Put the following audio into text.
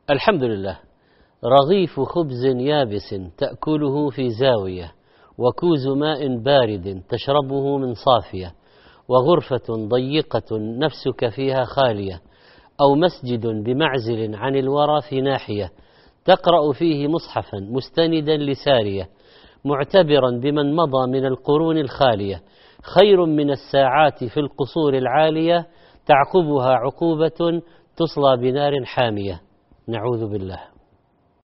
الحمد لله. رغيف خبز يابس تأكله في زاوية، وكوز ماء بارد تشربه من صافية، وغرفة ضيقة نفسك فيها خالية، أو مسجد بمعزل عن الورى في ناحية، تقرأ فيه مصحفا مستندا لسارية، معتبرا بمن مضى من القرون الخالية، خير من الساعات في القصور العالية، تعقبها عقوبة تصلى بنار حامية. نعوذ بالله.